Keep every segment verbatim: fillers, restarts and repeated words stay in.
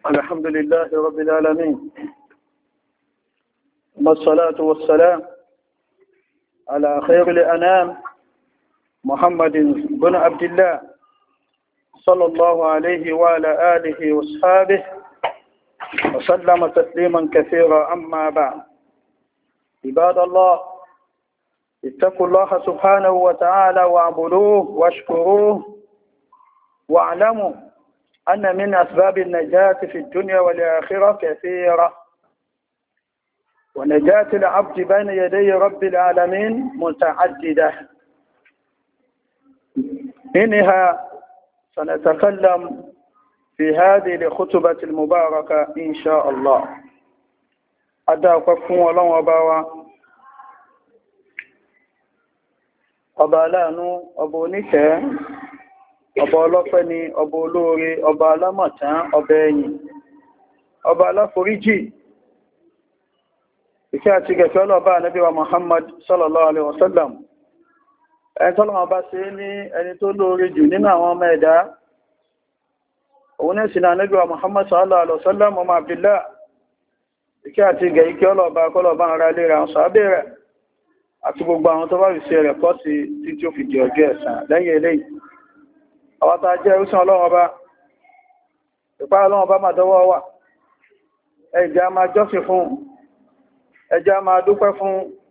الحمد لله رب العالمين، والصلاة والسلام على خير الأنام محمد بن عبد الله صلى الله عليه وعلى آله وصحبه وسلم تسليما كثيرا. أما بعد، عباد الله، اتقوا الله سبحانه وتعالى واعبدوه واشكروه، واعلموا أن من أسباب النجاة في الدنيا والآخرة كثيرة، ونجاة العبد بين يدي رب العالمين متعددة. منها سنتكلم في هذه الخطبة المباركة إن شاء الله. أدعوكم الله وبركاته. ọba aláàánú, ọba oníkẹ́, ọba ọlọ́pẹ́ ni, ọba olóore, ọba alámọ̀tán, ọba ẹ̀yìn, ọba aláforíjì. Ìkẹ́ àti gẹ̀fẹ́ ọlọ́ba Ànábì wa Muhammad sallallahu alaihi wasallam, ẹni tọ́lọ́wọ́ bá ṣe ní ẹni tó lóore jù nínú àwọn ọmọ ẹ̀dá. Òun náà sì ní Ànábì wa Muhammad sallallahu alaihi wasallam ọmọ Abdullah. Ìkẹ́ àti gẹ̀ ìkẹ́ ọlọ́ba kọlọ́ba ara lè ra sàábẹ̀ rẹ̀ àti gbogbo àwọn tó bá rí sí rẹ̀ pọ́ sí tí tí ó fi di ọjọ́ ẹ̀san. Lẹ́yìn eléyìí, àwọn tá jẹ́ ẹrúsàn Ọlọ́run Ọba, ìpá Ọlọ́run Ọba máa dọwọ́ wà. Ẹ jẹ́ á máa jọ́sìn fún, ẹ jẹ́ á máa dúpẹ́ fún,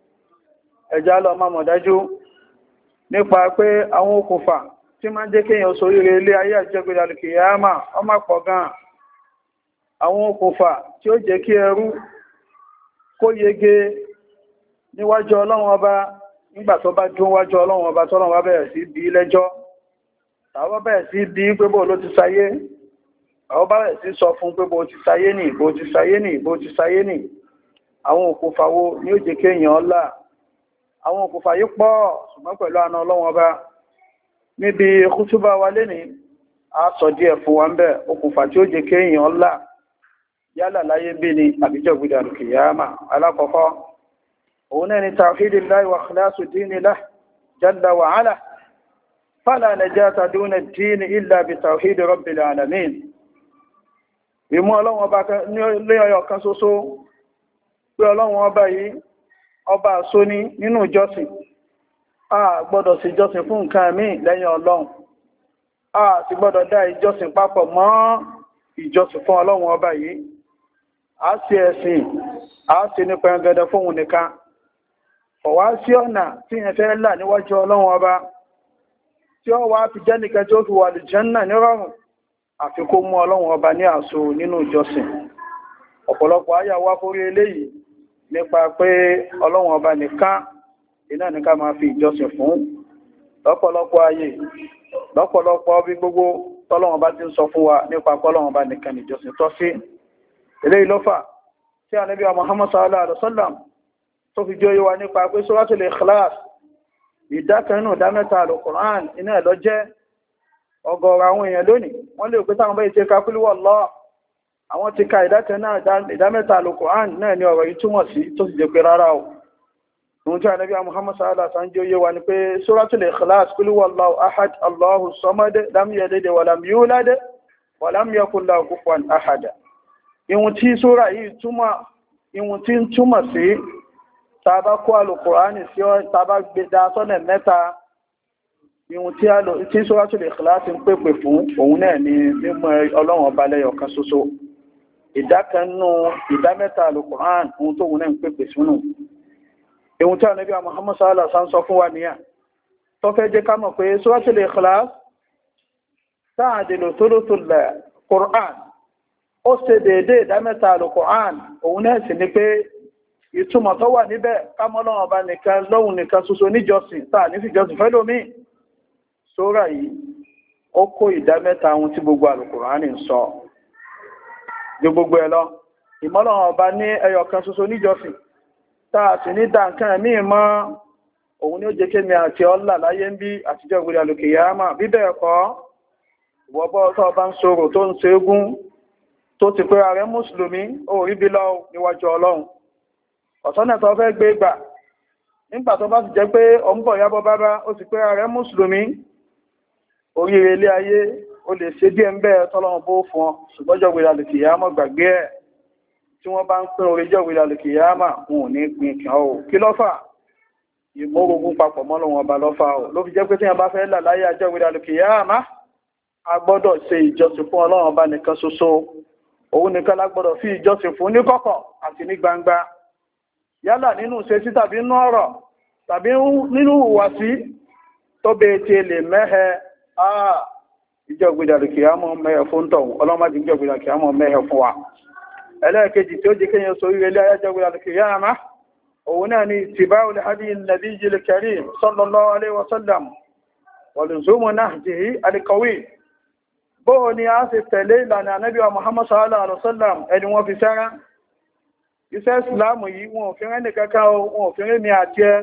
ẹ jẹ́ á lọ máa mọ̀ dájú nípa pé àwọn okùnfà tí máa ń jẹ́ kéèyàn ṣoríire ilé ayé àjẹgbẹ̀dẹ̀ àlùkìyámà ó máa pọ̀ gan. Àwọn okùnfà tí ó jẹ́ kí ẹrú kó yege níwájú Ọlọ́run Ọba nígbà tó bá dún wájú Ọlọ́run Ọba tọ́lọ́run bá bẹ̀rẹ̀ sí bí lẹ́jọ́, tàbí bẹ̀rẹ̀ sí bí pé bó ló ti sáyé, àwọn bá bẹ̀rẹ̀ sí sọ fún pé bó ti sáyé nì, bó ti sáyé nì, bó ti sáyé nì. Àwọn òkùnfà wo ni ó jẹ́ kéèyàn ọlá? Àwọn òkùnfà yìí pọ̀, ṣùgbọ́n pẹ̀lú àna Ọlọ́run Ọba níbi kútúbà wa lénìí, a sọ díẹ̀ fún wa ń bẹ̀ òkùnfà tí ó jẹ́ kéèyàn ọlá yálà láyé bí ni àbíjọ́ gbìdà kìyàmà. Alákọ̀ọ́kọ́, òun náà ni tawhidillahi wa ikhlasu dini lahu jalla wa ala, fala najata duna ad-din illa bi tawhidi rabbil alamin. Ìmú Ọlọ́run Ọba ní ilé ọyọ̀ kan ṣoṣo, pé Ọlọ́run Ọba yìí ọba àṣó ní nínú ìjọsìn. A gbọ́dọ̀ sí ìjọsìn fún nǹkan míì lẹ́yìn Ọlọ́run. A sì gbọ́dọ̀ dá ìjọsìn papọ̀ mọ́ ìjọsìn fún Ọlọ́run Ọba yìí. A sì ẹ̀sìn, a sì ní pẹ̀ngẹ̀dẹ̀ fóun nìkan. Ọ̀wá sí ọ̀nà tí yẹn fẹ́ là níwájú Ọlọ́run Ọba tí ó wá fi jẹ́ nìkan tí ó fi wà àlùjánnà nírọ̀rùn, àfi kó mú Ọlọ́run Ọba ní àṣó nínú ìjọsìn. Ọ̀pọ̀lọpọ̀ àyà wá fórí eléyìí nípa pé Ọlọ́run Ọba nìkan iná ní ká máa fi ìjọsìn fún. Lọ́pọ̀lọpọ̀ ayé, lọ́pọ̀lọpọ̀ bí gbogbo tọ́lọ́run Ọba ti ń sọ fún wa nípa Ọlọ́run Ọba nìkan ní ìjọsìn tọ́ sí. Eléyìí ló fà tí Ànábì wa Muhammad sallallahu alaihi wasallam tó fi jẹ́ wa nípa pé Suratul Ikhlas ìdákanínú ìdámẹ́ta Al-Qur'an iná ẹ̀ lọ jẹ́. Ọ̀gọ̀rọ̀ àwọn èèyàn lónìí wọ́n lè pé táwọn báyìí ti ka Qul huwallahu, àwọn ti ka ìdámẹ́ta Al-Qur'an náà ni ọ̀rọ̀ yìí túmọ̀ sí, tó sì jẹ́ pé rárá o. Ohun tí Ànábì Muhammad sallallahu alaihi wasallam jẹ́ wa ni pé Suratul Ikhlas Qul huwallahu ahad Allahu samad lam yalid wa lam yulad wa lam yakul lahu kufuwan ahad. Ìhun tí sura yìí túmọ̀, ìhun tí ń túmọ̀ sí tàbá kó Al-Qur'ani sí ọ́, tàbá gbé dá sọ́nà mẹ́ta, ìhun tí Suratul Ikhlas ń pèpè fún òun náà ni mímọ̀ Ọlọ́run Ọba lẹ́yọ̀ kan ṣoṣo. Ìdákanú ìdámẹ́ta Al-Qur'an ohun tó òun náà ń pèpè sínú. Ìhun tí Ànábì Muhammad sallallahu alaihi wasallam sọ fún wa nìyà tó fẹ́ jẹ́ ká mọ̀ pé Suratul Ikhlas ta'dilu thuluthul Qur'an, ó ṣe déédéé ìdámẹ́ta Al-Qur'an. Òun náà sì ni pé ìtumọ̀ tó wà níbẹ̀ ká mọ̀ Ọlọ́run Ọba nìkan lóhun nìkan ṣoṣo níjọsìn, táà ní fìjọsìn fẹ́ lómi. Sura yìí ó kó ìdámẹ́ta ohun tí gbogbo Al-Qur'ani ń sọ. Ju gbogbo ẹ̀ lọ, ìmọ̀ Ọlọ́run Ọba ní ẹyọ kan ṣoṣo níjọsìn, táà sì ní dá nǹkan míì mọ́, òun ni ó jẹ́ kémi àti ọlá láyé ń bí àtijọ́ ìgbèrè àlùkìyámà. Bí bẹ́ẹ̀ kọ́, ìwọ́bọ́ tó bá ń sọ̀rọ̀ tó ń ṣẹ́gun tó ti pé ààrẹ mùsùlùmí ó rí bí lọ níwájú Ọlọ́run. Ọ̀sọ́nà tó fẹ́ gbé gbà nígbà tó bá ti jẹ́ pé ọ ń bọ̀ yábọ̀ bábá ó ti pé ààrẹ mùsùlùmí, oríire ilé ayé ó lè ṣe díẹ̀ ń bẹ́ẹ̀ tọ́lọ́run bó fún ọ ṣùgbọ́n jọ́ gbéra lòkè yá mọ́ gbàgbé ẹ̀ tí wọ́n bá ń pín orí jọ́ gbéra lòkè yá mà wọn ò ní pin kàn ó kí lọ́fà ìmórogún papọ̀ mọ́ lọ́wọ́ ọba lọ́fà ó ló fi jẹ́ pé tí wọ́n bá fẹ́ là láyé àjọ́ gbéra lòkè yá mà a gbọ́dọ̀ ṣe ìjọsìn fún ọlọ́run ọba nìkan ṣoṣo òun nìkan la gbọ́dọ̀ fi ìjọsìn fún ní kọ̀kọ̀ àti ní gbangba yálà nínú ìṣesí tàbí nínú ọ̀rọ̀ tàbí nínú ìhùwàsí tó bẹ́ẹ̀ tí lè mẹ́hẹ àà ìjọ ìgbìdàrí kìámọ̀ mẹ́hẹ fún tọ̀hún ọlọ́mọdé ìjọ ìgbìdàrí kìámọ̀ mẹ́hẹ fún wa ẹlẹ́ẹ̀kejì tí ó jẹ́ kéyàn sórí ilé ayájọ́ ìgbìdàrí kìámọ̀ òun náà ni ittiba'u al-hadi an-nabiy al-karim sallallahu alaihi wa sallam wa luzumu nahjihi al-qawim bóò ni a sì tẹ̀lé ìlànà ànábì wa Muhammad sallallahu alaihi wa sallam ẹni wọ́n fi sára iṣẹ́ ìsìláàmù yìí wọn ò fi rẹ́ nìkankan wọn ò fi rẹ́ mi àti ẹ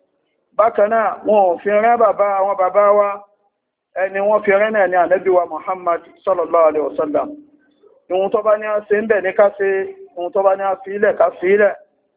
bákanáà wọn ò fi rẹ́ bàbá àwọn bàbá wa ẹni wọ́n fi rẹ́ náà ní ànábì wa Muhammad sallallahu alaihi wasallam ohun tó bá ní a ṣe ń bẹ̀ ní ká ṣe ohun tó bá ní a fi ilẹ̀ ká fi ilẹ̀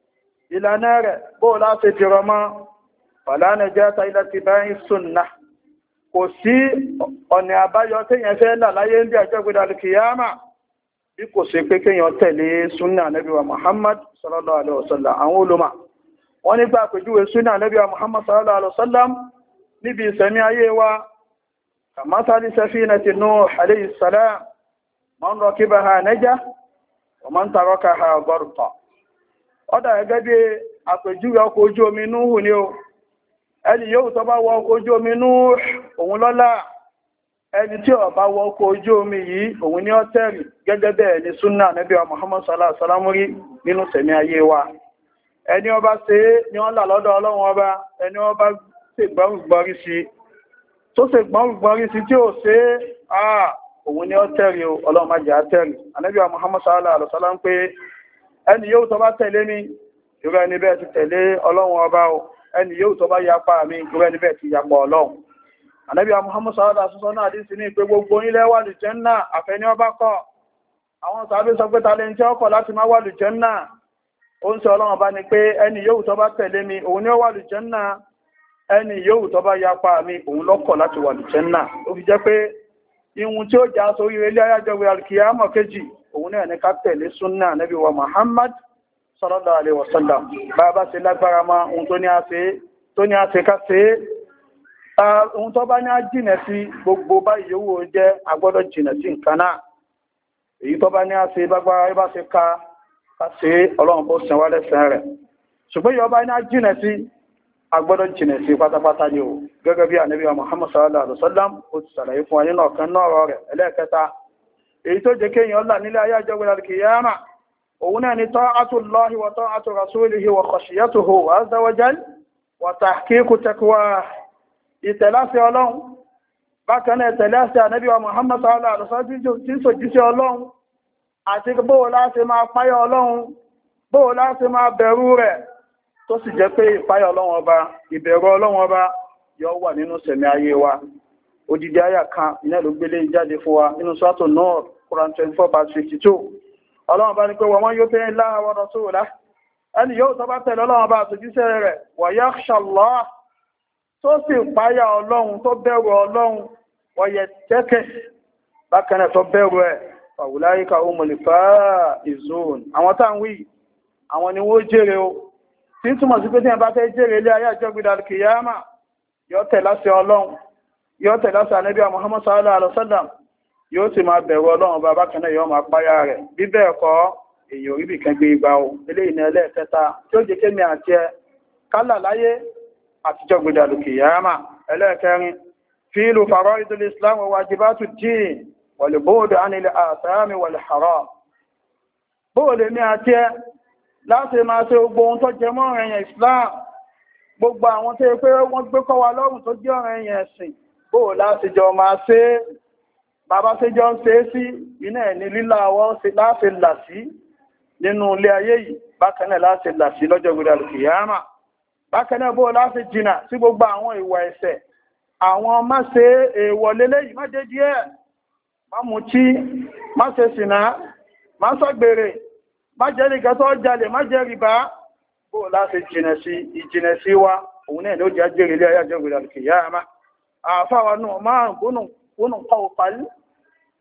ìlànà rẹ̀ bóò láti ti rọmọ fala najata illa ittiba'i sunnah kò sí ọ̀nà àbáyọ téèyàn fẹ́ là láyé ń bí àjọ ìgbéra kìyàmà bí kò sí pé kéèyàn tẹ̀lé súnà ànábì wa Muhammad sallallahu alaihi wasallam àwọn olùmọ̀ wọ́n nígbà àpèjúwe súnà ànábì wa Muhammad sallallahu alaihi wasallam níbi ìsẹ̀mí ayé wa kamathali safinati Nuh alayhi salam man rakibaha naja wa man tarakaha gharqa ọ̀dà gẹ́gẹ́ bí àpèjúwe ọkọ̀ ojú omi Nuhu ni o ẹni yóò tó bá wọ ọkọ̀ ojú omi Nuh òun lọ́lá ẹni tí ó bá wọ ọkọ̀ ojú omi yìí òun ni ó tẹ̀rì gẹ́gẹ́ bẹ́ẹ̀ ni súnà ànábì wa Muhammad sallallahu alaihi wasallam rí nínú sẹ̀mí ayé wa ẹni ó bá ṣe ni wọ́n là lọ́dọ̀ Ọlọ́run ọba ẹni ó bá ṣe gbọ́rùgbọ́rí sí tó ṣe gbọ́rùgbọ́rí sí tí ó ṣe àà òun ni ó tẹ̀rì Ọlọ́run má jẹ́ á tẹ̀rì ànábì wa Muhammad sallallahu alaihi wasallam pé ẹni yóò tó bá tẹ̀lé mi irú ẹni bẹ́ẹ̀ ti tẹ̀lé Ọlọ́run ọba o ẹni yóò tó bá yapa mi irú ẹni bẹ́ẹ̀ ti yapa Ọlọ́run ànábì wa Muhammad sallallahu alaihi wasallam náà dín sí ní pé gbogbo ilẹ̀ wà lù Jánnà àfẹ́ni ọba kọ̀ àwọn sàbí sọ pé talẹ́ntì ọkọ̀ láti má wà lù Jánnà ó ń sọ Ọlọ́run bá ní pé ẹni yóò tó bá tẹ̀lé mi òun ni ó wà lù Jánnà ẹni yóò tó bá yapa mi òun lọ́kọ̀ láti wà lù Jánnà ó fi jẹ́ pé ihun tí ó já sórí ilé ayájọ́ al-qiyamah kejì òun náà ní ká tẹ̀lé súnnà ànábì wa Muhammad sallallahu alaihi wasallam bàbá ṣe lágbára ma ohun tó ní a ṣe tó ní a ṣe ká ṣe ohun tó bá ní a jìnà sí gbogbo báyìí yóò jẹ́ agbọ́dọ̀ jìnà sí nǹkan náà èyí tó bá ní a ṣe bágbára bá ṣe ká ká ṣe Ọlọ́run bó sìn wá lẹ́san rẹ̀ ṣùgbọ́n yóò bá ní a jìnà sí agbọ́dọ̀ jìnà sí pátápátá ni o gẹ́gẹ́ bí ànábì wa Muhammad sallallahu alaihi wasallam ó ti ṣàlàyé fún wa nínú ọ̀kan náà rẹ̀ ẹlẹ́ẹ̀kẹta èyí tó jẹ́ kéèyàn là nílé ayé àjọ gbẹ̀rẹ̀ kìyàmà òun náà ni ta'atullahi wa ta'atu rasulihi wa khashiyatuhu azza wa jal wa tahqiqu taqwa ìtẹ̀láṣẹ Ọlọ́run bákan náà ìtẹ̀láṣẹ ànábì wa Muhammad sallallahu alaihi wasallam tí sòjíṣẹ́ Ọlọ́run àti bóò láti máa páyà Ọlọ́run bóò láti máa bẹ̀rù rẹ̀ tó sì jẹ́ pé ìpáyà Ọlọ́run ọba ìbẹ̀rù Ọlọ́run ọba yóò wà nínú sẹ̀mí ayé wa odidi àyà kan iná ló gbélé jáde fún wa nínú sọ́tò náà Quran twenty-four verse fifty-two Ọlọ́run bá ní pé wọ́n yóò tẹ́ Allah wa rasulahu ẹni yóò tọ́ bá tẹ̀lé Ọlọ́run bá àtòjíṣẹ́ rẹ̀ wa yakhsha Allah tó sì páyà Ọlọ́run tó bẹ̀rù Ọlọ́run wa yattaqi bákan náà tó bẹ̀rù ẹ̀ fa ulaika humul faizun àwọn tá ń wí àwọn ni wọ́n jèrè o tí ń túmọ̀ sí pé tí wọ́n bá fẹ́ jèrè ilé ayé àjọ gbìdà kìyàmà yóò tẹ̀ láṣẹ Ọlọ́run yóò tẹ̀ láṣẹ ànábì Muhammad sallallahu alaihi wasallam yóò sì máa bẹ̀rù Ọlọ́run bá bákan náà yóò máa páyà rẹ̀ bí bẹ́ẹ̀ kọ́ èyàn orí bìkan gbé igba o eléyìí ní ẹlẹ́ẹ̀kẹta tí ó jẹ́ kémi àti ẹ kálà láyé àtijọ́ gbèdà lòkè yàrámà ẹlẹ́ẹ̀kẹrin fíìlù fara'idul islam wa wajibatu din wal bu'd anil athami wal haram bóòlè ní àti ẹ láti máa ṣe gbogbo ohun tó jẹ mọ́ ọ̀ranyàn islam gbogbo àwọn tó yẹ pé wọ́n gbé kọ́ wa lọ́rùn tó jẹ́ ọ̀ranyàn ẹ̀sìn bóò láti jọ máa ṣe bàbá ṣe jọ ń ṣe é sí iná ẹ̀ ní lílà àwọ̀ láti là sí nínú ilé ayé yìí bákan náà láti là sí lọ́jọ́ gbọdọ̀ kìyàmà bákan náà bóò láti jìnà sí gbogbo àwọn ìwà ẹ̀ṣẹ̀ àwọn má ṣe èèwọ̀ lélẹ́yìí má jẹ́ díẹ̀ má mutí má ṣe sìnà má ṣàgbèrè má jẹ́ nìkan tó jalè má jẹ́ rìbá bóò láti jìnà sí ìjìnà sí wa òun náà ló jẹ́ jẹ́rìí ilé ayé àjọ gbọdọ̀ kìyàmà àfáwà náà máa gbónú gbónú kọ́ òpàlú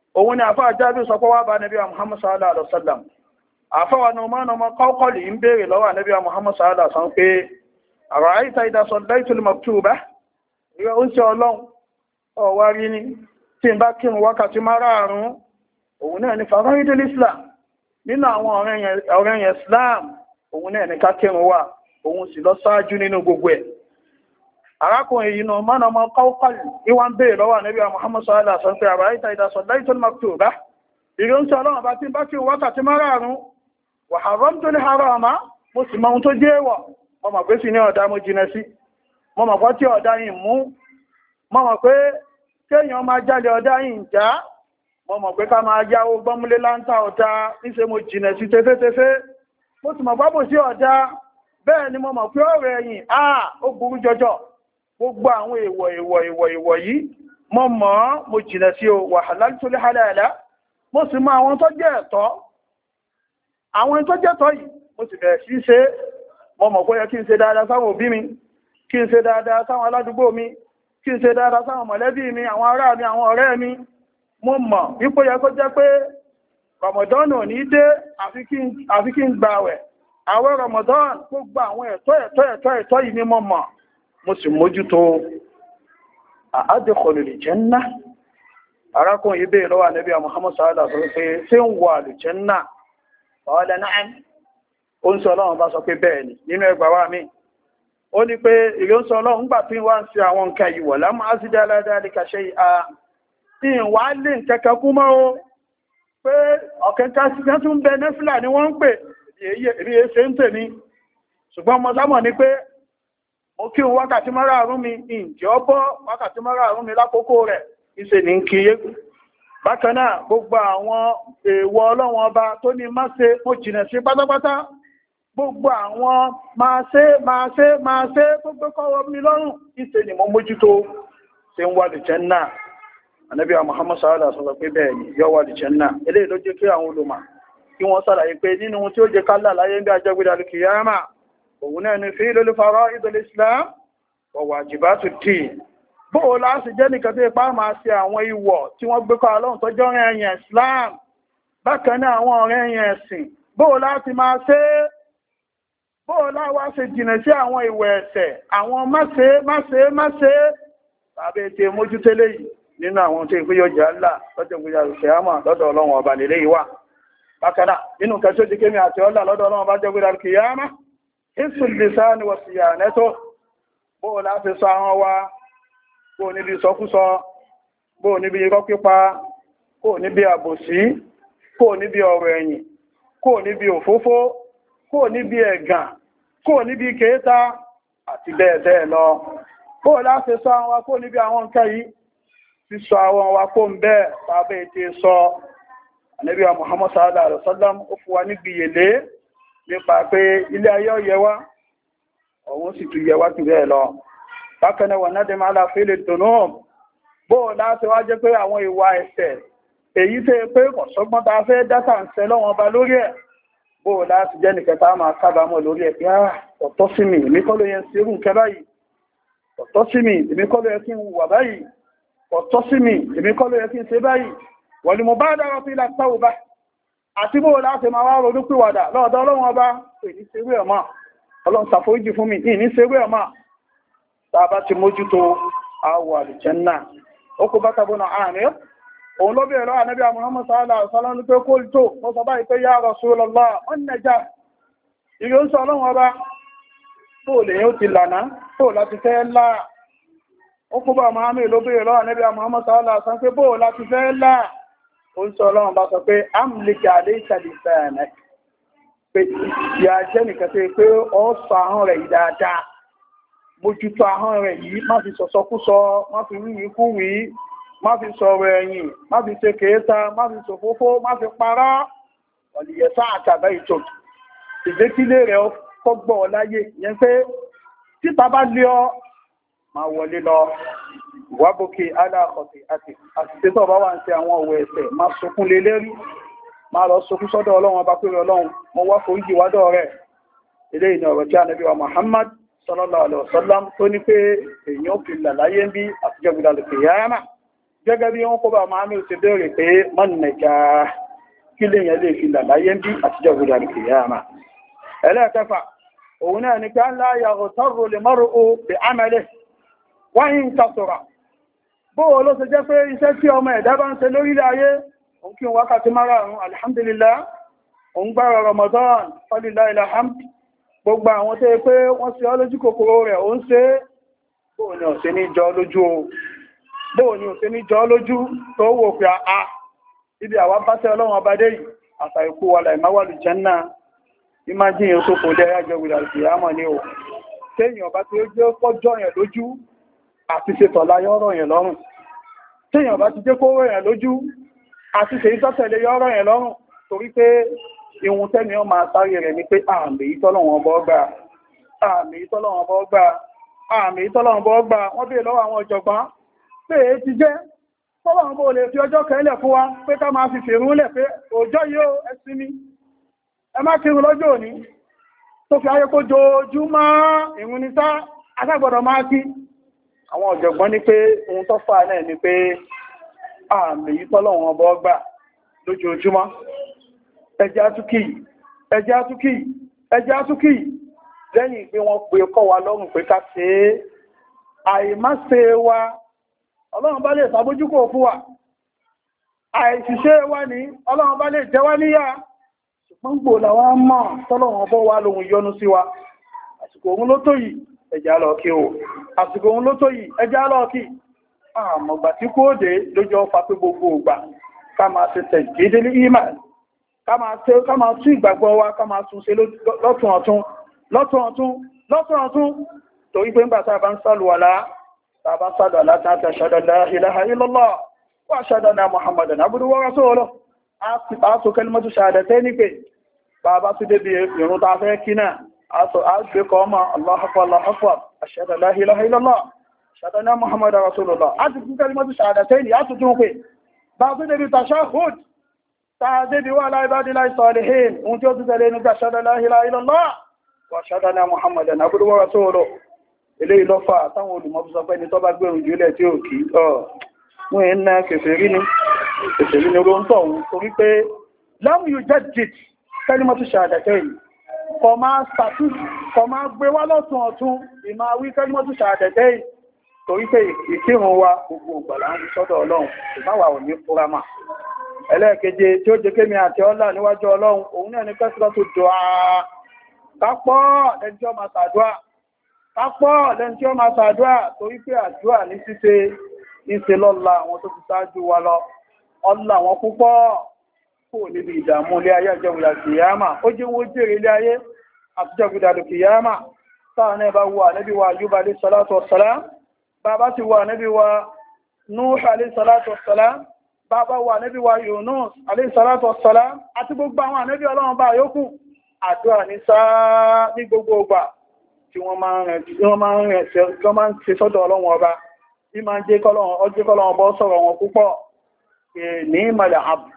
òun ni àfáà Jábìr sọ pé wá bá Ànábì Muhammad sallallahu alaihi wasallam àfáwà ní ọmọ ọmọ kọ́kọ́lì ń béèrè lọ́wọ́ Ànábì Muhammad sallallahu alaihi wasallam pé ara'ayta idha sallaytu al-maktuba ìrẹ́ ó ń ṣe ọlọ́run ọ̀wá rí ní tí ń bá kírun wákàtí márààrún òun náà ni faraidul Islam nínú àwọn ọ̀rẹ́yìn Islam òun náà ni ká kírun wà òun sì lọ sáájú nínú gbogbo ẹ̀ arákùnrin yìí náà mọ́nà ọmọ kọ́kọ́lì ìwà ń béèrè lọ́wọ́ Ànábì Muhammad sallallahu alaihi wasallam pé ara'ayta idha sallaytu al-maktuba ìrẹ́ ó ń ṣe ọlọ́run bá tí ń bá kírun wákàtí márààrún wa haramtu al-harama mo sì mọ ohun tó jẹ́ èèwọ̀ mo mọ̀ pé sí ní ọ̀dá mo jìnà sí mo mọ̀ pé tí ọ̀dá yìí mú mo mọ̀ pé kéèyàn máa jáde ọ̀dá yìí já mo mọ̀ pé ká máa yáwó gbọ́múlé láńtà ọ̀dá níṣe mo jìnà sí tẹ́fẹ́tẹ́fẹ́ mo sì mọ̀ pápò sí ọ̀dá bẹ́ẹ̀ ni mo mọ̀ pé ọ̀rẹ́ ẹ̀yìn àà ó burú jọjọ gbogbo àwọn èèwọ̀ èèwọ̀ èèwọ̀ èèwọ̀ yìí mo mọ̀ mo jìnà sí o wa halaltu al-halala mo sì mọ̀ àwọn tó jẹ́ ẹ̀tọ́ àwọn tó jẹ́ ẹ̀tọ́ yìí mo sì bẹ̀rẹ̀ sí ṣe mo mọ̀ pé yẹ kí n ṣe dáadáa sáwọn òbí mi kí n ṣe dáadáa sáwọn aládùúgbò mi kí n ṣe dáadáa sáwọn mọ̀lẹ́bí mi àwọn ará mi àwọn ọ̀rẹ́ mi mo mọ̀ wípé yẹ kó jẹ́ pé Ramadan ò ní dé àfi kí n gbààwẹ̀ àwẹ̀ Ramadan gbogbo àwọn ẹ̀tọ́ ẹ̀tọ́ ẹ̀tọ́ ẹ̀tọ́ yìí ni mo mọ̀ mo sì mójútó adkhulul janna arákùnrin yìí bèèrè lọ́wọ́ Ànábì Muhammad sallallahu alaihi wasallam pé ṣé ń wọ àlùjánnà qala na'am ó ń sọ ọlọ́run bá sọ pé bẹ́ẹ̀ ni nínú ẹgbàá wa mi ó ní pé ìrọ́nsọ ọlọ́run gbà tí wá ń ṣe àwọn nǹkan ìwọ̀ lámọ́ ásídá aládàálìkà ṣe à tí wà lè kẹ́kẹ́ kú mọ́ o pé ọ̀kẹ́kẹ́ sí tún bẹ nẹ́fìlà ni wọ́n ń pè èrí ẹsẹ̀ ń tèmi ṣùgbọ́n mo sámọ̀ ní pé mo kí n wákàtí márààrún mi ìjẹ́ ọbọ́ wákàtí márààrún mi lákòókò rẹ̀ ìṣe ní kí yé bákan náà gbogbo àwọn èèwọ̀ ọlọ́run ọba tó ní má ṣe mo jìnà sí pátápátá gbogbo àwọn máa ṣe máa ṣe máa ṣe gbogbo kọ́wọ́ mi lọ́rùn ìṣe ni mo mójútó ṣe ń wà lè jẹ́ náà Ànábì Muhammad sallallahu alaihi wasallam pé bẹ́ẹ̀ ni yọ́ wà lè jẹ́ náà eléyìí ló jẹ́ kí àwọn olùmọ̀ kí wọ́n sàlàyé pé nínú ohun tí ó jẹ́ kálà láyé ń bí ajẹ́gbẹ̀dà lè kìyàmà òun náà ni fi'lul fara'idul Islam wa wajibatud-din bóò láti jẹ́ nìkan tó ipá máa ṣe àwọn ìwọ̀ tí wọ́n gbé kọ́ Ọlọ́run tó jẹ́ ọ̀rẹ́ ẹ̀yìn Islam bákan náà àwọn ọ̀rẹ́ ẹ̀yìn ẹ̀sìn bóò láti máa ṣe bóò láwá ṣe jìnà sí àwọn ìwọ̀ ẹ̀ṣẹ̀ àwọn máṣe máṣe máṣe tàbí ètè mójútélé yìí nínú àwọn tó ìpé yọjà ńlá lọ́jọ́ ìgbéjà rẹ̀ àmà lọ́dọ̀ Ọlọ́run ọba lè léyìí wà bákan náà nínú kẹjọ́ jí kémi àti ọlá lọ́dọ̀ Ọlọ́run ọba jẹ́ ìgbéjà rẹ̀ àmà ìsùn lisani wa siyanatu bóò láti sọ àwọn wa kó níbi ìsọkúsọ kó níbi irọ́ pípa kó níbi àbòsí kó níbi ọ̀rọ̀ ẹ̀yìn kó níbi òfófó kó níbi ẹ̀gàn kó níbi kèéta àti bẹ́ẹ̀ bẹ́ẹ̀ lọ kó láti sọ àwọn wa kó níbi àwọn nǹkan yìí sísọ àwọn wa kó ń bẹ́ẹ̀ tàbí ètè sọ Ànábì Muhammad sallallahu alaihi wasallam ó fún wa nígbìyèlé nípa pé ilé ayé ó yẹ wá òun sì tún yẹ wá tún bẹ́ẹ̀ lọ bákan náà wọ̀n náà dẹ̀ máa láfí lè dùnú bóò láti wá jẹ́ pé àwọn ìwà ẹ̀ṣẹ̀ èyí tẹ́ pé ọ̀ṣọ́gbọ́n ta fẹ́ dátà ń ṣẹ lọ́wọ́n ọba lórí ẹ̀ bóò láti jẹ́ nìkẹta máa kábàámọ̀ lórí ẹ̀ pé ọ̀tọ̀ sí mi èmi kọ́ ló yẹ ń ṣe irú nǹkan báyìí ọ̀tọ̀ sí mi èmi kọ́ ló yẹ kí n wà báyìí ọ̀tọ̀ sí mi èmi kọ́ ló yẹ kí n ṣe báyìí wọ́n ni mo bá dára fi láti táwò bá àti bóò láti máa wá ronú pìwàdà lọ́ọ̀dọ̀ Ọlọ́run ọba èyí ṣe wé ọmọ Ọlọ́run ṣàforíjì fún mi ìní ṣe wé ọmọ tàbá ti mójútó àwọ̀ àlùjánnà ó kó bá tàbí náà àmì òun ló bèèrè lọ́wọ́ Ànábì Muhammad sallallahu alaihi wasallam ní pé kó tó mọ́ sọ báyìí pé ya Rasulullah wọ́n nẹja ìrì ó ń sọ Ọlọ́run ọba tó lè yóò ti lànà tó láti fẹ́ láà ó kó bá Muhammad ló bèèrè lọ́wọ́ Ànábì Muhammad sallallahu alaihi wasallam pé bó láti fẹ́ láà ó ń sọ Ọlọ́run bá sọ pé amlik alayka lisanak pé ìyà jẹ́ nìkan tó pé ó sọ ahọ́n rẹ̀ yìí dáadáa mójútó ahọ́n rẹ̀ yìí má fi sọ̀sọ́kúsọ má fi wí ikú wí má fi sọ̀rọ̀ ẹ̀yìn má fi ṣe kèéta má fi ṣòfófó má fi pará ọ̀lìyẹ sáà tàbá ìtò ìgbékílé rẹ̀ kọ́gbọ̀ láyé yẹn pé títa bá lé ọ máa wọlé lọ ìwábòkè aláàkọ̀tì àti àtìsẹ́tọ̀ bá wà ń ṣe àwọn òwò ẹ̀ṣẹ̀ má sọkún lé lérí má lọ sọkún sọ́dọ̀ Ọlọ́run ọba pẹ̀lú Ọlọ́run mo wá foríjì wádọ̀ rẹ̀ eléyìí ni ọ̀rọ̀ tí Ànábì wa Muhammad sallallahu alaihi wasallam tó ní pé èyàn fi là láyé ń bí àtijọ́ gbìdà lè kìyàmà gẹ́gẹ́ bí wọ́n kó bá máa mẹ́rin ti bèèrè pé mọ́nìyàn kí lè yẹn lè fi làláyé bí àtijọ́ gbogbo àdìkìyàmà. ẹlẹ́ẹ̀kẹfà òun náà ni pé á láyà ọ̀tọ́rọ̀ lè mọ́rọ̀ o lè ámẹ́lẹ̀ wáyé ń tasọ̀rọ̀ bóò ló ṣe jẹ́ pé iṣẹ́ tí ọmọ ẹ̀dá bá ń ṣe lórílẹ̀ ayé òun kí wákàtí márùn-ún alhamdulillah òun gbára Ramadan falillah ilhamd gbogbo àwọn tó yẹ pé wọ́n ṣe ọlójú kòkòrò rẹ̀ òun ṣe bóò ni ọ̀sẹ̀ ní jọ lójú o bóò ni ọ̀sẹ̀ ní jọ lójú tó wò pé a ibi àwa bá tẹ́ ọlọ́run ọba dé yìí àtà ikú wa láì máa wà lù jẹ́nà ìmájíyàn tó kò lẹ́yà jẹ́ wìlà sí àmọ́ ní o téèyàn ọba tí ó jẹ́ kọjọ́ yẹn lójú àti ṣe tọ̀lá yọ́rọ̀ yẹn lọ́rùn téèyàn ọba ti jẹ́ kó rọ̀ yẹn lójú àti ṣe ìtọ́tẹ̀lé yọ́rọ̀ yẹn lọ́rùn torí pé ìhun tẹ́mi ọ máa sáré rẹ̀ ni pé àmì ìtọ́lọ̀wọ̀n bọ́ gbà àmì ìtọ́lọ̀wọ̀n bọ́ gbà àmì ìtọ́lọ̀wọ̀n bọ́ gbà wọ́n bèèrè lọ́wọ́ àwọn ọ̀jọ̀gbọ́n pé èé ti jẹ́ tọ́lọ̀wọ̀n bó lè fi ọjọ́ kẹ́lẹ̀ fún wa pé ká máa fi fèrún lẹ̀ pé ọjọ́ yóò ẹ sinmi ẹ má kírun lọ́jọ́ òní tó fi ayé kó jojúmọ́ ìrun ní sá aságbọ́dọ̀ máa kí àwọn ọ̀jọ̀gbọ́n ní pé ohun tó fà náà ni pé àmì ìtọ́lọ̀wọ̀n bọ́ gbà lójoojúmọ́ ẹjẹ́ àtúkì ẹjẹ́ àtúkì ẹjẹ́ àtúkì lẹ́yìn pé wọ́n pè kọ́ wa lọ́rùn pé ká ṣe é àìmáṣe wa ọlọ́run bá lè ṣàbójúkò fún wa àìṣiṣẹ́ wa ní ọlọ́run bá lè jẹ wá níyà ṣùgbọ́n gbò làwọn mọ̀ tọ́lọ́run bọ́ wá lóhun yọ́nú sí wa àsìkò òun ló tó yìí ẹjẹ́ á lọ kí o àsìkò òun ló tó yìí ẹjẹ́ á lọ kí àmọ̀gbà tí kò dé lójú ọfà pé gbogbo ògbà ká máa ṣe tẹ̀jídélé ìmáà ká máa tún ìgbàgbọ́ wa ká máa tún ṣe lọ́tún ọ̀tún lọ́tún ọ̀tún lọ́tún ọ̀tún torí pé ńgbà tàbá ń sálùwàlá tàbá sálùwàlá tàbí ashhadu an la ilaha illallah wa ashhadu anna muhammadan abduhu wa rasuluhu aṣọ kalimatu shahadatayn pé bàbá tún débi ìrún ta fẹ́ kí náà aṣọ kọ́ ọmọ Allahu akbar Allahu akbar ashhadu an la ilaha illallah ashhadu anna muhammadan rasulullah a ti kún kalimatu shahadatayn a tún tún pé bàbá tún débi tashahhud tàbí wà láìbádí láìsọ̀lẹ̀hìn ohun tí ó tún tẹ̀lé ní ṣádà la ilaha illallah wà ṣádà náà muhammadan abduhu wa rasuluhu ilé ìlọ́fà táwọn olùmọ́bùsọ pé ní tó bá gbẹ̀rùn jùlẹ̀ tí ó kí ọ̀ mú ẹ̀ ná kèfèrí ní kèfèrí ní oróntọ̀ ohun torí pé lam yujaddid kalimatu shahadatayn kọ máa sàtú kọ máa gbé wá lọ́tún ọ̀tún ìmá wí kalimatu shahadatayn torí pé ìkírun wa gbogbo ìgbàlá ń sọ́dọ̀ ọlọ́run ìmáwà ò ní fúramà ẹlẹ́ẹ̀keje tí ó jẹ́ kémi àti ọlá níwájú ọlọ́run òun náà ní kẹ́sìlọ́ tó dùn àà kápọ́ lẹ́ni tí ó máa ṣàdúà kápọ́ lẹ́ni tí ó máa ṣàdúà torí pé àdúà ní ṣíṣe ìṣe lọ́la àwọn tó ti ṣáájú wa lọ ọlá wọn púpọ̀ kò níbi ìdààmú ilé ayé àjọgbìdà kìyàmà ó jẹ́ wó jèrè ilé ayé àtijọ́gbìdà kìyàmà táà náà bá wà níbi wa Ayúbà alayhi salatu wassalam bàbá ti wà níbi wa Nuh alayhi salatu wassalam bàbá wà níbi wa Yunus alayhi salatu wassalam àti gbogbo àwọn ànábì ọlọ́run bá yókù àdúrà ní sáà ní gbogbo ọgbà tí wọ́n máa ń ṣe sọ́dọ̀ ọlọ́run ọba bí máa ń jẹ́ kọ́lọ́run bọ́ sọ̀rọ̀ wọn púpọ̀ ní ìmọ̀lẹ̀ abd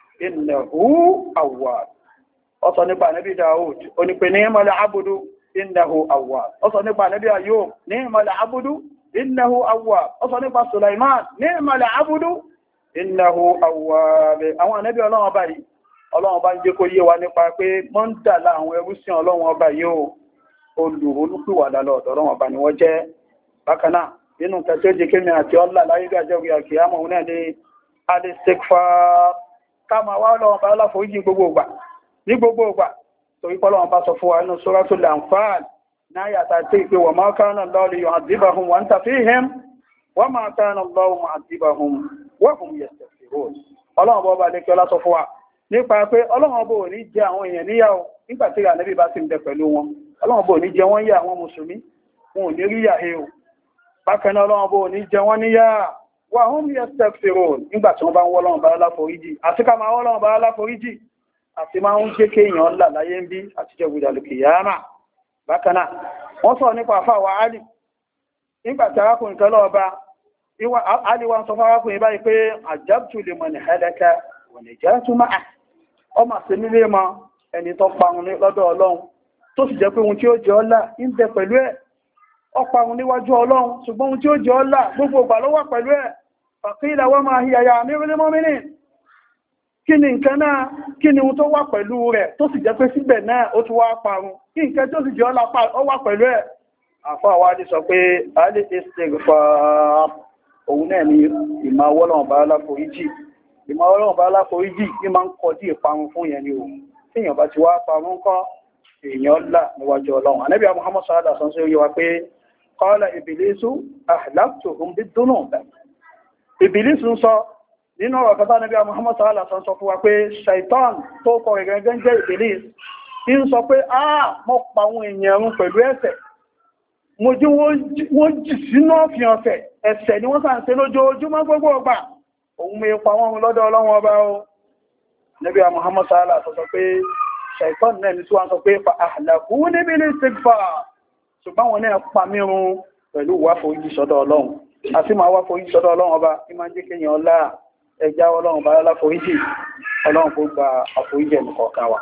innahu awwab ó sọ nípa ànábì Daud ó ní pé ní ìmọ̀lẹ̀ abudu innahu awwab ó sọ nípa ànábì Ayub ní ìmọ̀lẹ̀ abudu innahu awwab ó sọ nípa Sulaiman ní ìmọ̀lẹ̀ abudu innahu awwab àwọn ànábì ọlọ́run ọba yìí ọlọ́run bá ń jẹ́ kó yé wa nípa pé mọ́ndàlá àwọn ẹrúsìn ọlọ́run ọba yìí ó olùrúnúpìwàdà lọ́dọ̀ ọlọ́run ọba ni wọ́n jẹ́ bákanáà nínú kẹsí ó jẹ́ kémi àti ọlá láyé bí àjẹ́ òkè àkè àmọ́ òun náà ní alẹ́sẹ̀kfà káàmà wá ọlọ́run bá láforíjì gbogbo ìgbà ní gbogbo ìgbà torí pọ́lọ́run bá sọ fún wa nínú Suratul Anfal náà yàtà tí ìpé wa ma kana Allahu liyu'adhibahum wa anta fihim wa ma kana Allahu mu'adhibahum wa hum yastaghfirun ọlọ́run bọ́ bá lè kí ọlá sọ fún wa nípa pé ọlọ́run bó ní jẹ àwọn èèyàn níyàwó nígbàtí Ànábì bá ti ń bẹ pẹ̀lú wọn ọlọ́run bó ní jẹ wọ́n yà àwọn mùsùlùmí wọn ò ní rí yà ẹ̀ o bákan náà ọlọ́run bó ní jẹ wọ́n níyà wa hum yastaghfirun nígbàtí wọ́n bá ń wọ́ ọlọ́run bá láforíjì àti ká máa wọ́ ọlọ́run bá láforíjì àti máa ń jẹ́ kéèyàn ńlá láyé ń bí àti jẹ́ gbùdàlù kìyàmà bákan náà wọ́n sọ nípa àfáwà Àlì nígbàtí arákùnrin kan lọ́ọ́ bá Àlì wa ń sọ fárákùnrin báyìí pé àjábtù liman halaka wa najatu ma'a ọmọ àṣemílé ma ẹni tó parun lọ́dọ̀ ọlọ́run tó sì jẹ́ pé ohun tí ó jẹ́ ọlá ń bẹ pẹ̀lú ẹ̀ ó parun níwájú ọlọ́run ṣùgbọ́n ohun tí ó jẹ́ ọlá gbogbo ìgbà ló wà pẹ̀lú ẹ̀ faqila wa ma hiya ya amirul mu'minin kí ni nǹkan náà kí ni ohun tó wà pẹ̀lú rẹ̀ tó sì jẹ́ pé síbẹ̀ náà ó tún wá parun kí nǹkan tó sì jẹ́ ó wà pẹ̀lú ẹ̀ àfọ́ àwádìí sọ pé alẹ́ istighfar òun náà ni ìmọ̀ ọlọ́run bá aláforíjì ìmọ̀ ọlọ́run bá aláforíjì ní máa ń kọjú ìparun fún yẹn ni o tí èèyàn bá ti wá parun kọ́ èèyàn là níwájú ọlọ́run ànábì Muhammad sallallahu alaihi wasallam yọ wá pé qala ìbìlísù ahlaktuhum bid-dunub ìbìlísù ń sọ nínú ọ̀rọ̀ kọta ànábì Muhammad sallallahu alaihi wasallam sọ fún wa pé shaitan tó kọ rẹ̀ gẹ́gẹ́ jẹ́ ìbìlís tí ń sọ pé ah mọ́ pa àwọn èèyàn run pẹ̀lú ẹ̀ṣẹ̀ mo jí wọ́n jì sínú ọ̀fìn ọ̀fẹ́ ẹ̀ṣẹ̀ ni wọ́n sàn ṣe lójoojúmọ́ gbogbo ọgbà òun mẹ́ pa wọn lọ́dọ̀ ọlọ́run ọba o Ànábì Muhammad sallallahu alaihi wasallam sọ pé ṣàìtọ́n náà ní tí wọ́n sọ pé fa àhàlàkú níbi ní sígbà ṣùgbọ́n wọn náà pa mírun pẹ̀lú wà foríjì sọ́dọ̀ ọlọ́run àti máa wá foríjì sọ́dọ̀ ọlọ́run ọba tí máa ń jẹ́ kéèyàn ọlá ẹja ọlọ́run bá lọ́lá foríjì ọlọ́run kó gba àforíjì ẹnì kọ̀ọ̀kan wa.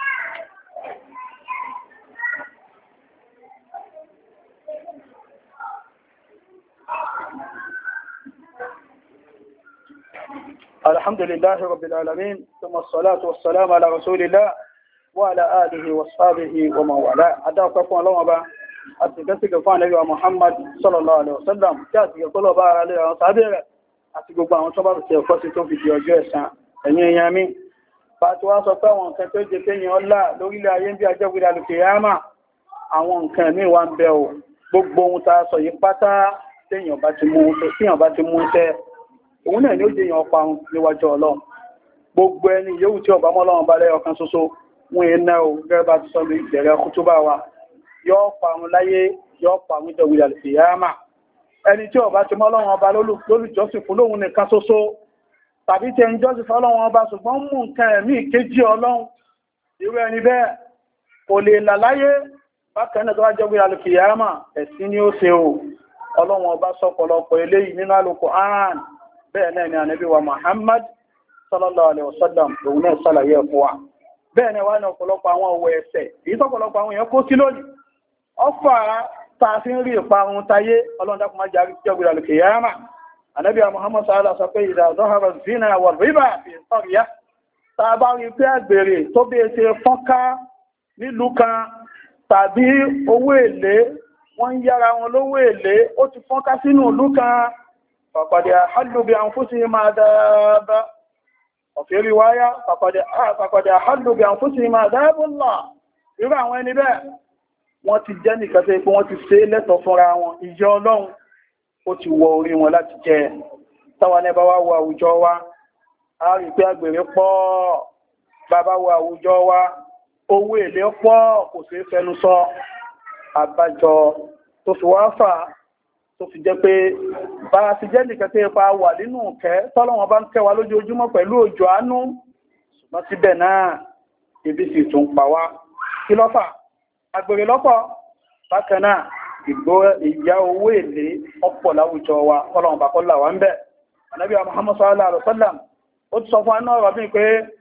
الحمد لله رب العالمين ثم الصلاة والسلام على رسول الله وعلى آله وصحبه ومن والاه أدعوكم الله وبا أتكتك فان نبي محمد صلى الله عليه وسلم كاتك كل با عليه وصحبه أتكتك بان صبر سيقصي توفي في أجوة ẹ̀yin èèyàn mi pàtó wá sọ pé àwọn nǹkan tó jẹ́ kéèyàn ọlá lórílẹ̀ ayé bí ajẹ́ gbídà lókè yáàmà àwọn nǹkan míì wá ń bẹ o gbogbo ohun tá a sọ yìí pátá téèyàn bá ti mú téèyàn bá ti mú iṣẹ́ òun náà ni ó jẹyàn ọparun níwájú ọlọ́run gbogbo ẹni yóò tí ọba mọ́lọ́run bá lẹ́yọ kan ṣoṣo wọn iná o gẹ́gẹ́ bá ti sọ ní ìbẹ̀rẹ̀ kútúbà wa yóò parun láyé yóò parun jẹ́ gbídà lókè yáàmà ẹni tí ọba ti mọ́lọ́run ọba lólùjọ́sìn fún lóhun nìkan ṣoṣo tàbí tẹ ń jọ́sìn fọ́lọ́run ọba ṣùgbọ́n mú nǹkan ẹ̀mí ìkéjì ọlọ́run irú ẹni bẹ́ẹ̀ kò lè là láyé bákan náà tó wá jẹ́ gbé alùkìyàmà ẹ̀sìn ni ó ṣe o ọlọ́run ọba sọ̀pọ̀lọpọ̀ eléyìí nínú Al-Qur'an bẹ́ẹ̀ náà ni ànábì wa Muhammad sallallahu alaihi wasallam òun náà sàlàyé fún wa bẹ́ẹ̀ náà wá ní ọ̀pọ̀lọpọ̀ àwọn ọwọ́ ẹ̀ṣẹ̀ èyí tọ́pọ̀lọpọ̀ àwọn èèyàn kó sí lónìí ọfà tá a fi ń rí ìparun tayé ọlọ́run dákun má jẹ́ jẹ́ gbé alùkìyàmà Ànábì Muhammad sallallahu alaihi wasallam pé ìdá zahara zina wal riba fi qarya tá bá rí pé àgbèrè tó bí ṣe fọ́nká nílùú kan tàbí owó èlé wọ́n ń yára wọn lówó èlé ó ti fọ́nká sínú ìlú kan faqad ahallu bi anfusihim adaba ọ̀fẹ́ riwaya faqad ahallu bi anfusihim adabullah irú àwọn ẹni bẹ́ẹ̀ wọ́n ti jẹ́ nìkan tó pé wọ́n ti ṣe lẹ́tọ̀ọ́ fúnra wọn ìjọ Ọlọ́run ó ti wọ orí wọn láti jẹ táwa ní bá wá wo àwùjọ wa a rí pé àgbèrè pọ̀ bàbá wo àwùjọ wa owó èlé pọ̀ kò sí fẹnu sọ àbájọ tó fi wá fà tó fi jẹ́ pé bá a ti jẹ́ nìkan tó pa wà nínú ìkẹ́ tọ́lọ́wọ́n bá ń kẹ́ wa lójoojúmọ́ pẹ̀lú òjò àánú ṣùgbọ́n síbẹ̀ náà ibi sì tún pa wá kí ló fà àgbèrè lọ́pọ̀ bákan náà ìgbó ìyá owó èlé ọ̀pọ̀ láwùjọ wa ọlọ́run bá kọ́lá wa ń bẹ̀. Ànábì Muhammad sallallahu alaihi wasallam ó ti sọ fún aná ọ̀rọ̀ bí pé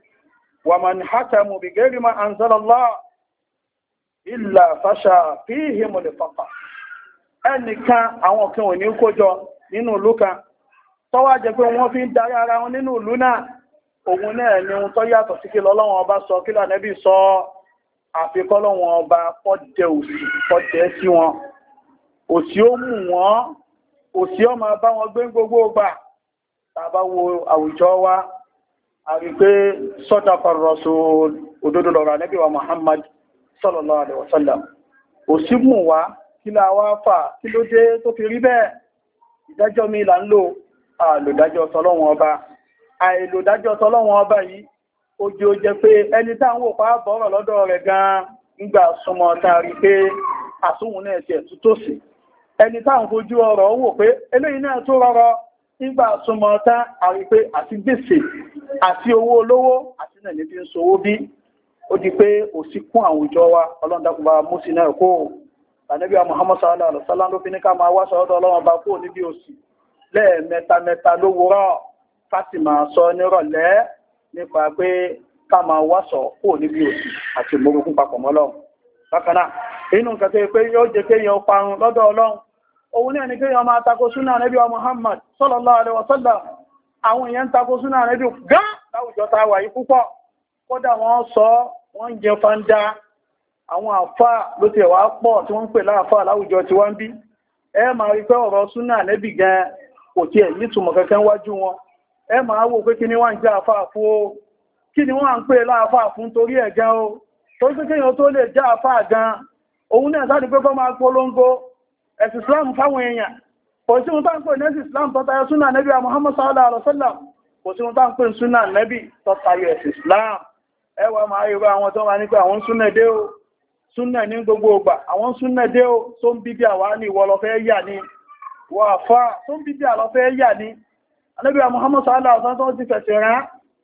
wa man hakamu bi ghairi ma anzalallah illa fasha fihimul faqr ẹnìkan àwọn kan ò ní kójọ nínú ìlú kan tó wá jẹ́ pé wọ́n fi ń darí ara wọn nínú ìlú náà òun náà ni ohun tó yàtọ̀ sí kí lọ́lọ́run ọba sọ kí l'Ànábì sọ àfikọ́lọ́run ọba kọ́dẹ̀ òsì kọ́dẹ̀ sí wọn òsì ó mú wọn òsì ó máa bá wọn gbé gbogbo ọgbà tàbá wo àwùjọ wa a rí pé sadaqa rasul òdodo lọ́rọ̀ Ànábì wa Muhammad sallallahu alaihi wasallam òsì mú wá kí la wá fà kí ló dé tó fi rí bẹ́ẹ̀ ìdájọ́ mi là ń lò àlòdájọ́ tọlọ́wọ́n ọba àìlòdájọ́ tọlọ́wọ́n ọba yìí ó jẹ́ ó jẹ́ pé ẹni táwọn òpá bọ́rọ̀ lọ́dọ̀ rẹ̀ gan nígbà súnmọ́ tá a rí pé àsúnwò náà ti ẹ̀tú tó sí ẹni táwọn fojú ọ̀rọ̀ wò pé eléyìí náà tó rọrọ nígbà súnmọ́ tá a rí pé àti gbèsè àti owó olówó àti náà ní fi ń sowó bí ó di pé òsì kún àwùjọ wa ọlọ́ndàkùnbà mùsí náà kó Ànábì Muhammad sallallahu alaihi wasallam ló fi ní ká máa wá sọ́dọ̀ ọlọ́wọ́n bá kó níbi òsì lẹ́ẹ̀mẹ́ta mẹ́ta lówùúrọ̀ ká sì máa sọ nírọ̀lẹ́ nípa pé ká máa wá sọ kó níbi òsì àti ìmọ̀rúkún papọ̀ mọ́ Ọlọ́run bákan náà inú nǹkan tó yẹ pé yóò jẹ́ kéèyàn parun lọ́dọ̀ Ọlọ́run òun náà ni kí wọ́n máa tako súnà Ànábì wa Muhammad sallallahu alaihi wasallam. Àwọn èèyàn tako súnà Ànábì gán láwùjọ tá a wà yìí púpọ̀, kódà wọ́n sọ wọ́n jẹ fanda. Àwọn àfà ló ti wà pọ̀ tí wọ́n ń pè láàfà láwùjọ tí wọ́n ń bí. Ẹ máa rí pé ọ̀rọ̀ súnà Ànábì gan kò tiẹ̀ nítumọ̀ kankan wájú wọn. Ẹ máa wò pé kí ni wọ́n ń jẹ́ àfà fún o, kí ni wọ́n ń pè láàfà fún torí ẹ̀ gan o, torí pé kéèyàn tó lè jẹ́ àfà gan òun náà sáà ní pé kọ́ máa polongo ẹ̀sìn Islam fáwọn èèyàn. Kò sí ohun tá ń pè ní ẹ̀sìn Islam tó tayọ súnà Ànábì Muhammad sallallahu alaihi wasallam, kò sí ohun tá ń pè ní súnà Ànábì tó tayọ ẹ̀sìn Islam. Ẹ wá máa rí àwọn tó máa ní pé àwọn súnà dé o, súnà ní gbogbo ọgbà, àwọn súnà dé o, tó ń bíbí àwa ní ìwọ lọ fẹ́ yà ní wọ́n àfá tó ń bíbí àlọ́ fẹ́ yà ní. Ànábì Muhammad sallallahu alaihi wasallam tó ti fẹ̀sẹ̀ rán,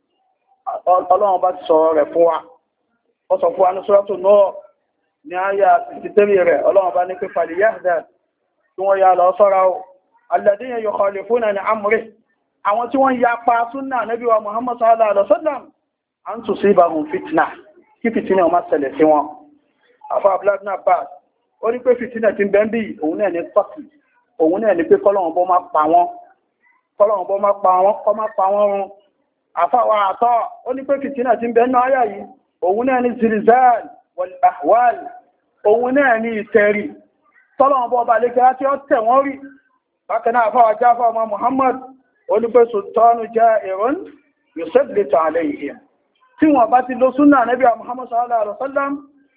Ọlọ́run bá ti sọ̀rọ̀ rẹ̀ fún wa. Ó sọ fún wa ní Suratu Nur ní àyà sixty-three rẹ̀, Ọlọ́run bá ní pé falyahdhar tí wọ́n yà lọ sọ́ra o alladhina yukhalifuna an amrihi, àwọn tí wọ́n ya pa súnà Ànábì wa Muhammad sallallahu alaihi wasallam an tusibahum fitna, kí fìtínà máa ṣẹlẹ̀ sí wọn. Àfá Abdullahi Abbas ó ní pé fìtínà ti ń bẹ ń bí òun náà ní tọ́kì, òun náà ní pé kọ́lọ́run bọ́ máa pa wọ́n, kọ́lọ́run bọ́ máa pa wọ́n, kọ́ máa pa wọ́n run. Àfá wa Àtọ́ ó ní pé fìtínà ti ń bẹ nínú àyà yìí òun náà ní zilzal wal ahwal, òun náà ní ìtẹ̀rì tọ́lọ́run bọ́ bá lékẹ́ tí ó tẹ̀ wọ́n rí. Bákan náà àfá wa Ja'far ọmọ Muhammad ó ní pé sultanu ja'irun yusallitu alayhim, tí wọ́n bá ti lo súnà Ànábì Muhammad sallallahu alaihi wasallam,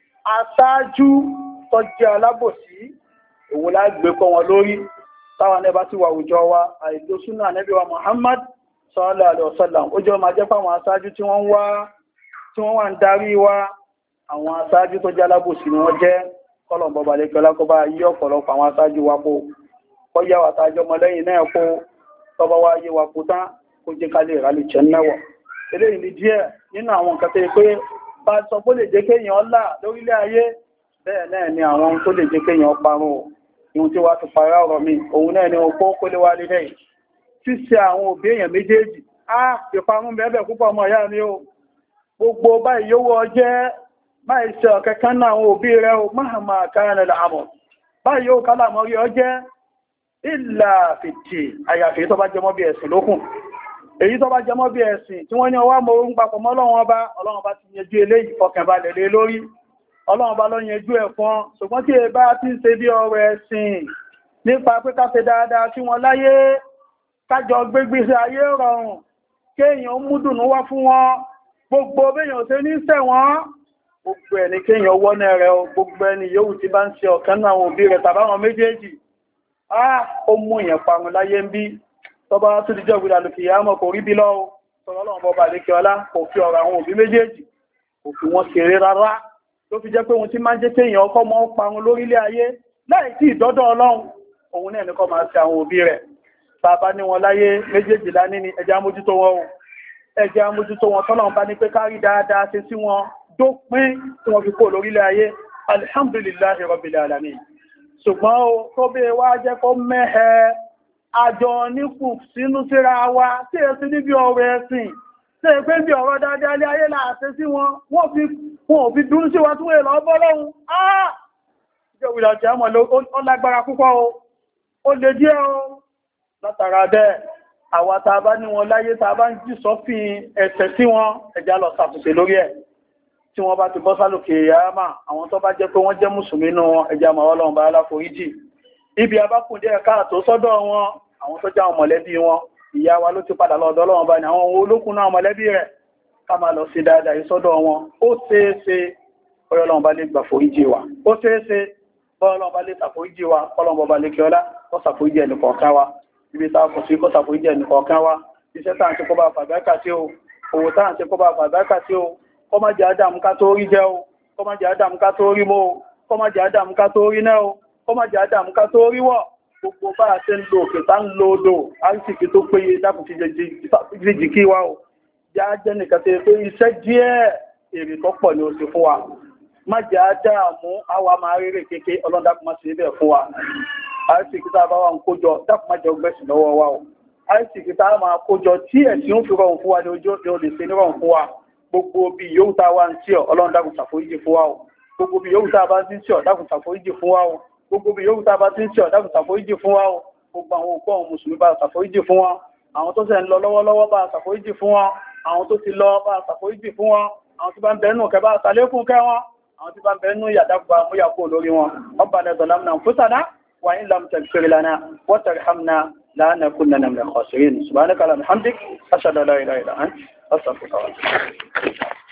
aṣáájú tó jẹ́ alábòsí òun lágbé kọ́ wọn lórí. Táwọn ẹbá ti wà àwùjọ wa àìlò súnà Ànábì wa Muhammad sallallahu alaihi wasallam, ó jẹ́ máa jẹ́ fáwọn aṣáájú tí wọ́n wá tí wọ́n wà ń darí wa, àwọn aṣáájú tó jẹ́ alábòsí ni wọ́n jẹ́. Kọ́lọ̀ bọ̀bà lè kọ́lá kó bá yí ọ̀pọ̀lọpọ̀ àwọn aṣáájú wa kó kọ́ yá wà tàjọ mọ́lẹ́yìn náà kó tọ́bọ̀ wá yé wa kó tán kó jẹ́ ká lè rálì jẹ́ náwọ̀. Eléyìí ni díẹ̀ nínú àwọn nǹkan tó yẹ pé bá sọ pé lè jẹ́ kéèyàn là lórílẹ̀ ayé, bẹ́ẹ̀ náà ni àwọn tó lè jẹ́ kéèyàn parun o. Ihun tí wá ti pará ọ̀rọ̀ mi òun náà ni opó kó lé wá lé lẹ́yìn ṣíṣe àwọn òbí èèyàn méjèèjì. Á ìparun bẹ́ẹ̀ púpọ̀ ọmọ ìyá mi o, gbogbo báyìí yówó ọjẹ́ báyìí ṣe ọ̀kẹ́kẹ́ náà àwọn òbí rẹ̀ o máa máa káyánà láàmọ̀ báyìí yóò kálà mọ́ rí ọjẹ́ ìlà fìtì àyàfi tó bá jẹmọ́ bí ẹ̀sìn lókùn. Èyí tó bá jẹmọ́ bí ẹ̀sìn tí wọ́n ní ọwá mọ́ orún papọ̀ mọ́ Ọlọ́run ọba, Ọlọ́run ọba ti yẹjú eléyìí fọkànbalẹ̀ lé lórí, Ọlọ́run ọba ló yẹjú ẹ̀ fún. Ṣùgbọ́n tí ẹ bá ti ń ṣe bí ọ̀rọ̀ ẹ̀sìn nípa pé ká ṣe dáadáa tí wọ́n láyé, kájọ gbégbèsè ayé rọrùn, kéèyàn múdùnú wá fún wọn, gbogbo béèyàn ṣe ní ṣẹ̀wọ̀n, gbogbo ẹni kéèyàn wọ́nà rẹ̀ o, gbogbo ẹni yóò ti bá ń ṣe ọ̀kan náà àwọn òbí rẹ̀ tàbáwọn méjèèjì, ah ó mú èèyàn parun láyé ń bí. Tọba tó dìjọ́ ìgbìdà lòkè àmọ́ kò rí bí lọ́wọ́ tọ́lọ́lọ́wọ́ bọ́bà lékè ọlá kò fi ọ̀rọ̀ àwọn òbí méjèèjì kò fi wọ́n ṣeré rárá, ló fi jẹ́ pé ohun tí máa ń jẹ́ kéèyàn ọkọ́ mọ́ parun lórílẹ̀ ayé láì tí ìdọ́dọ̀ Ọlọ́run, òun náà ní kọ́ máa ṣe àwọn òbí rẹ̀. Bàbá ní wọn láyé méjèèjì lání ni ẹjẹ́ amójútó wọn o, ẹjẹ́ amójútó wọn tọ́lọ́run bá ní pé kárí dáadáa ṣe sí wọn dópin tí wọ́n fi kó lórílẹ̀ ayé, alhamdulillahi rabbil alamin. Ṣùgbọ́n o tó bẹ́ẹ̀ wá jẹ́ kó mẹ́hẹ́ àjọ nípù sínú síra wa tí è sí níbi ọ̀rọ̀ ẹ̀sìn, tí è pé bí ọ̀rọ̀ dáadáa lé ayé láàṣẹ sí wọn, wọ́n fi wọn ò fi dúró sí wa tún èlò ọbọ́ lọ́hun. Ah! Ìjọ ìwìlà ọ̀tí àmọ̀ ó lágbára púpọ̀ o, ó lè díẹ̀ o. Látara bẹ́ẹ̀, àwa tá bá ní wọn láyé tá bá ń jí sọ́fin ẹ̀ṣẹ̀ sí wọn, ẹjá lọ ṣàtúnṣe lórí ẹ̀. Tí wọ́n bá ti bọ́ sálòkè yàrámà, àwọn tó bá jẹ́ pé wọ́n jẹ́ mùsùlùmí nínú wọn, ẹjá máa Ọlọ́run bá aláforíjì. Ibi abákùndé ẹ̀ká àtó sọ́dọ̀ wọn, àwọn tó jáwọn mọ̀lẹ́bí wọn, ìyá wa ló ti padà lọ́dọ̀ Ọlọ́run bá ní àwọn olókùn náà mọ̀lẹ́bí rẹ̀, ká máa lọ sí dáadáa ìsọ́dọ̀ wọn. Ó ṣeéṣe Ọlọ́run bá lè gbà foríjì wa, ó ṣeéṣe Ọlọ́run bá lè ṣàforíjì wa, Ọlọ́run bá lè kí ọlá kó ṣàforíjì ẹnì kọ̀ọ̀kan wa, ibi tá a kò sí kó ṣàforíjì ẹnì kọ̀ọ̀kan wa, iṣẹ́ tá à ń ṣe kó bá fàgbákà sí o, òwò tá à ń ṣe kó bá fàgbákà sí o, kó má jẹ́ àdàmú ká tó rí jẹ o, kó má jẹ́ àdàmú ká tó rí mọ́ o, kó má jẹ́ àdàmú ká tó rí náà o, kó má jẹ́ àdàmú ká tó rí wọ̀. Gbogbo bá a ṣe ń lo òkè tá ń lo odò àrísìkí tó péye dákùn ti jìjì kí wa o. Já jẹ́ nìkan tó yẹ pé iṣẹ́ díẹ̀ èrè tó pọ̀ ní oṣù fún wa. Má jẹ́ àdàmú àwa máa rere kéèké ọlọ́dàkùn má ṣe bẹ́ẹ̀ fún wa. Àrísìkí tá a bá wà ń kójọ dákùn má jẹ́ ọgbẹ́sìn lọ́wọ́ wa o. Àrísìkí tá a máa kójọ tí ẹ̀sìn ń fi rọrùn fún wa ní ojú ó lè ṣe ní rọrùn fún wa. Gbogbo bí yóò tá a wá ń tí ọ ọlọ́run dákùn ṣàforíjì fún wa o. Gbogbo bí yóò tá a bá ń tí ọ dákùn ṣàforíjì fún wa o. gbogbo bí yóò tá bá ti ń ṣe ọ̀dàkùn ṣàforíjì fún wa o gbogbo àwọn òkú àwọn mùsùlùmí bá ṣàforíjì fún wọn àwọn tó ṣe ń lọ lọ́wọ́lọ́wọ́ bá ṣàforíjì fún wọn àwọn tó ti lọ bá ṣàforíjì fún wọn àwọn tí bá ń bẹ̀ẹ́nù kẹ bá ṣàlékún kẹ wọn àwọn tí bá ń bẹ̀ẹ́nù yàdàgbà múyàkó lórí wọn Rabbana zalamna anfusana wa in lam taghfir lana wa tarhamna lanakunanna minal khasirin subhanaka allahumma wa bihamdik ashhadu an la ilaha illa anta astaghfiruka wa atubu ilayk